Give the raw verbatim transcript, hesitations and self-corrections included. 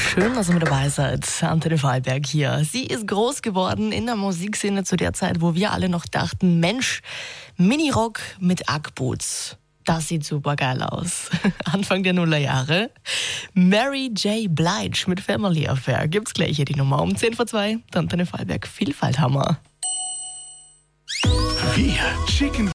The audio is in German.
Schön, dass ihr mit dabei seid. Antenne Freiberg hier. Sie ist groß geworden in der Musikszene zu der Zeit, wo wir alle noch dachten, Mensch, Minirock mit Ackboots. Das sieht super geil aus. Anfang der Nullerjahre. Mary J. Blige mit Family Affair. Gibt's gleich hier die Nummer um zehn vor zwei. Antenne Freiberg Vielfalthammer. Wir schicken